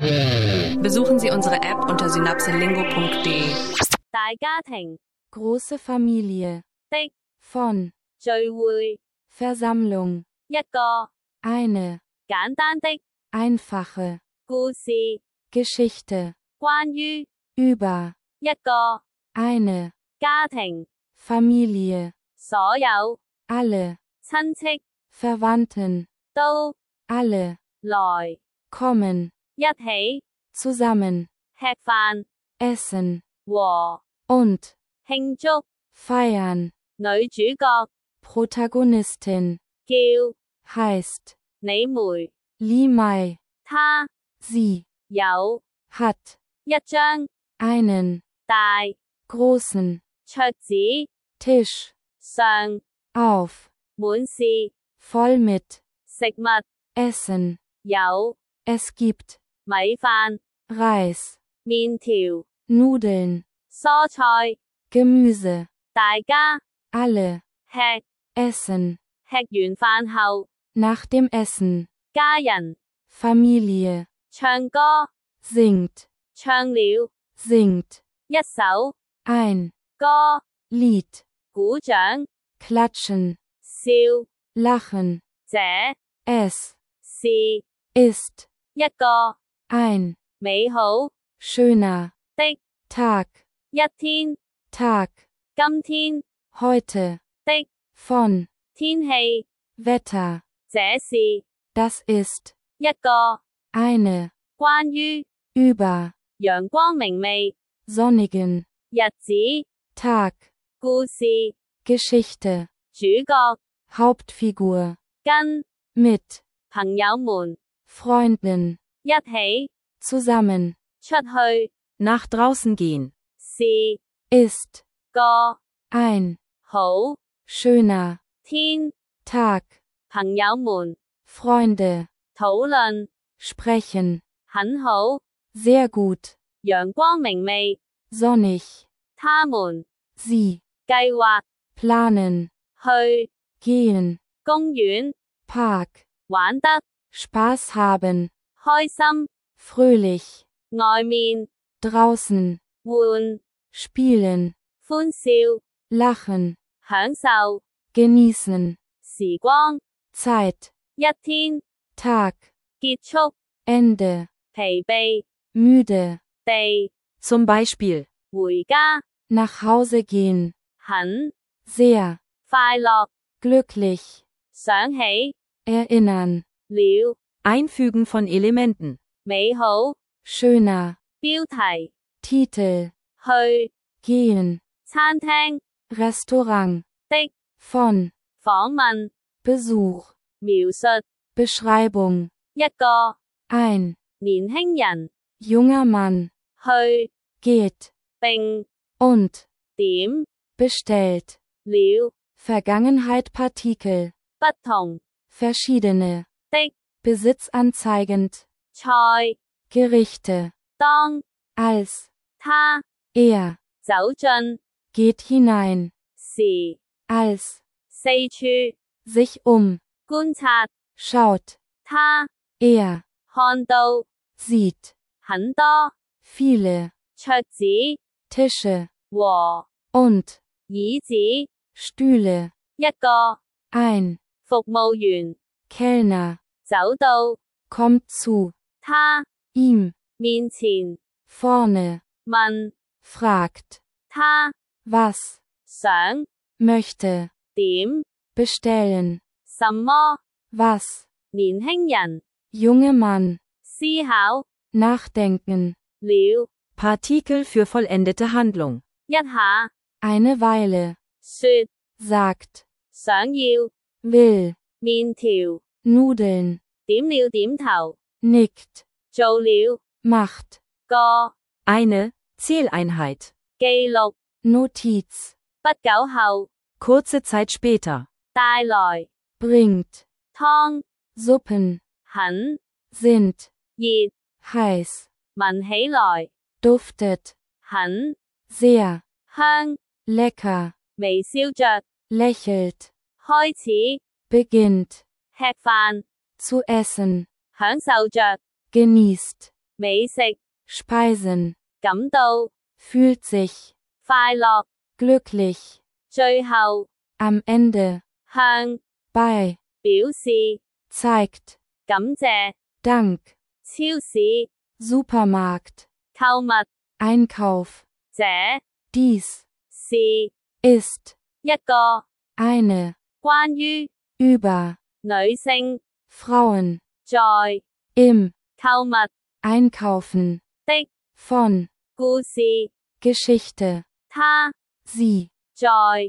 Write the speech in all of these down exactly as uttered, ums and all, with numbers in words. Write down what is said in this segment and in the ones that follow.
Besuchen Sie unsere App unter synapselingo punkt de. 大家庭 große Familie, 的 von, 聚會 Versammlung, 一個 eine, 簡單的 einfache, 故事 Geschichte, 關於 über, 一個 eine, 家庭 Familie, 所有 alle, 親戚 Verwandten, 都 alle, 來 kommen, 一起 zusammen, 吃飯 essen, 和 und, 慶祝 feiern, 女主角 Protagonistin, 叫 heißt, 李梅 Li Mei, 她 sie, 有 hat, 一張 einen, 大 großen, 桌子 Tisch, 上 auf, 滿是 voll mit, 食物 Essen, 有 es gibt, 米飯 Reis, 麵條 Nudeln, 蔬菜 Gemüse, 大家 alle, 吃 essen, 吃完飯後 nach dem Essen, 家人 Familie, 唱歌 singt, 唱了 singt, 一首 ein, 歌 Lied, 鼓掌 klatschen, 笑 lachen, 這 es, 是 ist, 一個 ein, 美好 schöner, 的 Tag, 一天 Tag, 今天 heute, 的 von, 天氣 Wetter, 這是 das ist, 一個 eine, 關於 über, 陽光明媚 sonnigen, 日子 Tag, 故事 Geschichte, 主角 Hauptfigur, 跟 mit, 朋友們 Freunden, 一起 zusammen, 出去 Nach draußen gehen. 是 ist, 個 ein, 好 schöner, 天 Tag, 朋友們 Freunde, 討論 sprechen, 很好 sehr gut, 陽光明媚 sonnig, 他們 sie, 計劃 planen, 去 gehen, 公園 Park, 玩得 Spaß haben, 開心 fröhlich, 外面 draußen, 玩 spielen, 歡笑 lachen, 享受 genießen, 時光 Zeit, 一天 Tag, 結束 Ende, 疲憊 müde, 地 Zum Beispiel. 回家 nach Hause gehen, 很 sehr, 快樂 glücklich, 想起 erinnern, 了 Einfügen von Elementen. 美好 schöner, 標題 Titel, 去 gehen, 餐廳 Restaurant, 的 von, 訪問 Besuch, 描述 Beschreibung, 一個 ein, 年輕人 junger Mann, 去 geht, 並 und, 點 bestellt, 了 Vergangenheit Partikel, 不同 verschiedene, 的 besitzanzeigend, 菜 Gerichte, 當 als, 他 er, 走進 geht hinein, 時 als, 四處 sich um, 觀察 schaut, 他 er, 看到 sieht, 很多 viele, 桌子 Tische, 和 und, 椅子 Stühle, 一個 ein, 服務員 Kellner, 走到 kommt zu, 他 ihm, 面前 vorne, 問 fragt, 他 was, 想 möchte, 點 bestellen, 什麼 was, 年輕人 junge Mann, 思考 nachdenken, 了 Partikel für vollendete Handlung. 一下 eine Weile, 說 sagt, 想要 will, 麵條 Nudeln, 點了點頭 nickt, 做了 macht, 個 Eine Zähleinheit. 記錄 Notiz, 不久後 Kurze Zeit später. 帶來 bringt, 湯 Suppen, 很 sind, 熱 heiß, 聞起來 duftet, 很 sehr, 香 lecker, 微笑着 lächelt, 開始 beginnt, 吃飯 zu essen, 享受着 genießt, 美食 Speisen, 感到 fühlt sich, 快樂 glücklich, 最後 am Ende, 向 bei, 表示 zeigt, 感謝 Dank, 超市 Supermarkt, 購物 Einkauf, 這 dies, 是 ist, 一個 eine, 關於 über, 女性 Frauen, 在 im, 購物 Einkaufen, 的 von, 故事 Geschichte, 他 sie, 在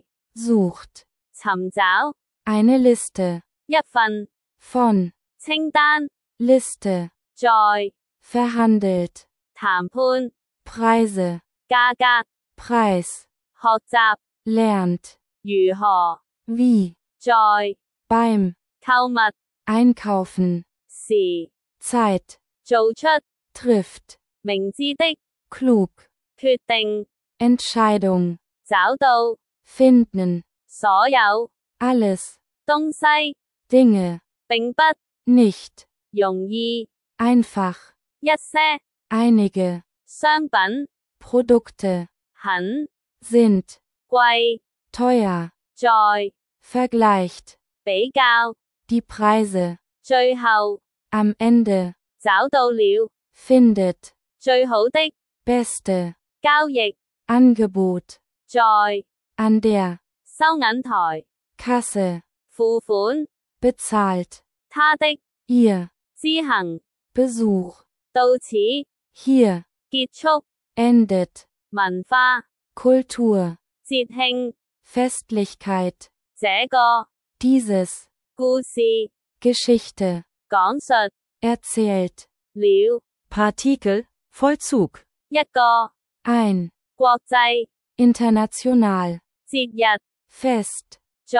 sucht, 尋找 eine Liste, 一份 von, 清單 Liste, 在 verhandelt, 談判 Preise, 價格 Preis, 學習 lernt, 如何 wie, 在 beim, 購物 Einkaufen, 時 Zeit, 做出 trifft, 明智的 klug, 決定 Entscheidung, 找到 finden, 所有 alles, 東西 Dinge, 並不 nicht, 容易 einfach, 一些 einige, 商品 Produkte, 很 sind, 貴 teuer, 在 vergleicht, 比較 die Preise, 最後 am Ende, 找到了 findet, 最好的 beste, 交易 Angebot, 在 an der, 收銀台 Kasse, 付款 bezahlt, 他的 ihr, 之行 Besuch, 到此 hier, 結束 endet, 文化 Kultur, 節慶 Festlichkeit, 這個 dieses, 故事 Geschichte, 講述 erzählt, 了 Partikel, Vollzug. 一個 ein, 國際 international, 節日 fest, 在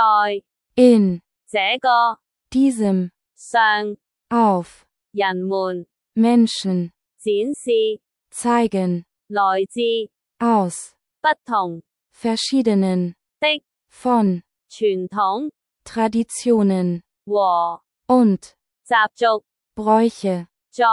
in, 這個 diesem, 上 auf, 人們 Menschen, 展示 zeigen, 來自 aus, 不同 verschiedenen, 的 von, 傳統 Traditionen, 和 und, 習俗 Bräuche, 在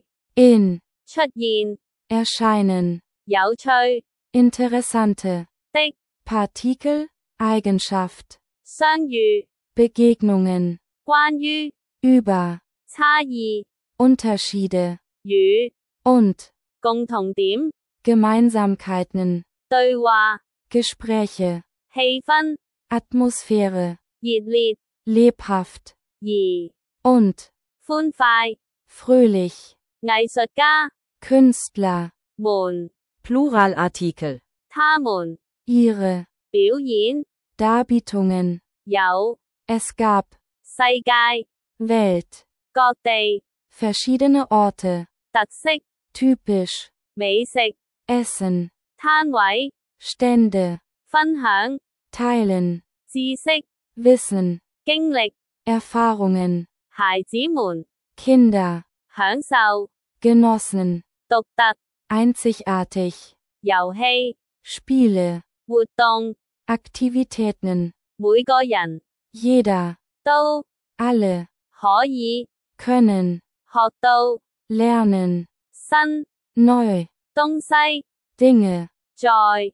in, 出現 erscheinen, 有趣 interessante, 的 Partikel, Eigenschaft, 相遇 Begegnungen, 關於 über, 差異 Unterschiede, 與 und, 共同點 Gemeinsamkeiten, 對話 Gespräche, 氣氛 Atmosphäre, 熱烈 lebhaft, 而 und, 歡快 fröhlich, 藝術家 Künstler, 們 Pluralartikel. 他們 ihre, 表演 Darbietungen, 有 es gab, 世界 Welt, 各地 verschiedene Orte, 特色 typisch, 美食 Essen, 攤位 Stände, 分享 teilen, 知識 Wissen, 經歷 Erfahrungen, 孩子們 Kinder, 享受 genossen, 獨特 einzigartig, 遊戲 Spiele, 活動 Aktivitäten, 每個人 jeder, 都 alle, 可以 können, 學到 lernen, 新 neu, 東西 Dinge, 在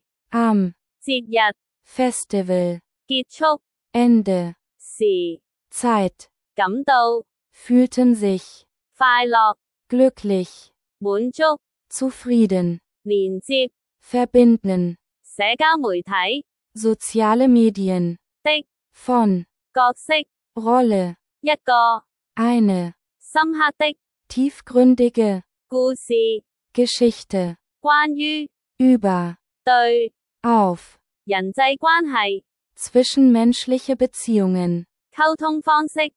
am, 節日 Festival, 結束 Ende, 時 Zeit, 感到 fühlten sich, 快樂 glücklich, 滿足 zufrieden, 連接 verbinden, 社交媒體 soziale Medien, 的 von, 角色 Rolle, 一個 eine, 深刻的 tiefgründige, 故事 Geschichte, 關於 über, 對 auf, 人際關係 zwischenmenschliche Beziehungen, 溝通方式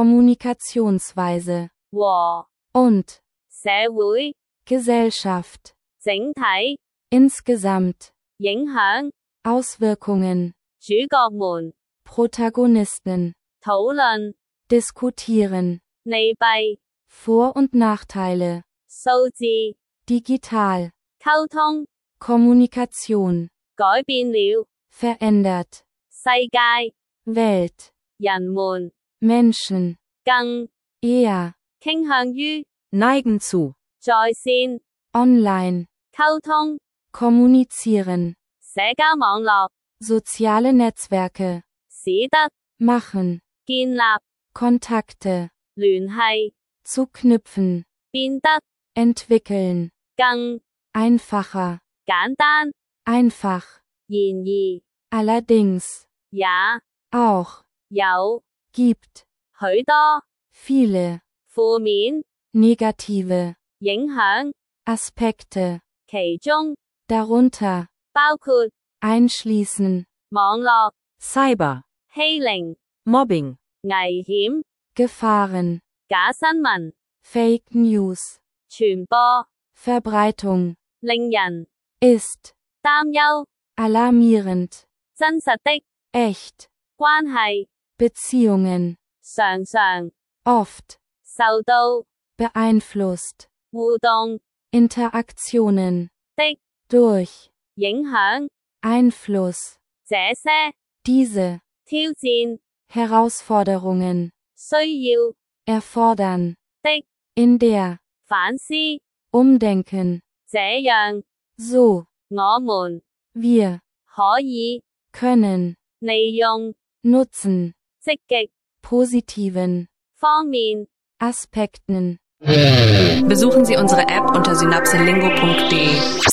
Kommunikationsweise, 和 und, 社會 Gesellschaft, 整體 insgesamt, 影響 Auswirkungen, 主角們 Protagonisten, 討論 diskutieren, 利弊 Vor- und Nachteile, 數字 digital, 溝通 Kommunikation, 改變了 verändert, 世界 Welt, 人們 Menschen, 更 eher, 傾向於 Neigen zu. 在線 online, 溝通 kommunizieren, 社交網絡 soziale Netzwerke, 使得 machen, 建立 Kontakte, 聯繫 zu knüpfen, 變得 entwickeln, 更 einfacher, 簡單 einfach, 然而 allerdings, 也 auch, 有 gibt, 許多 viele, 負面 negative, 影響 Aspekte, 其中 darunter, 包括 einschließen, 網絡 Cyber, 欺凌 Mobbing, 危險 Gefahren, 假新聞 Fake News, 傳播 Verbreitung, 令人 ist, 擔憂 alarmierend, 真實的 echt, 關係 Beziehungen, 常常 oft, 受到 beeinflusst, 互動 Interaktionen, 的 durch, 影響 Einfluss, 這些 diese, 挑戰 Herausforderungen, 需要 erfordern, 的 in der, 反思 umdenken, 這樣 so, 我們 wir, 可以 können, 利用 nutzen, 積極 positiven, 方面 Aspekten. Besuchen Sie unsere App unter synapselingo punkt de.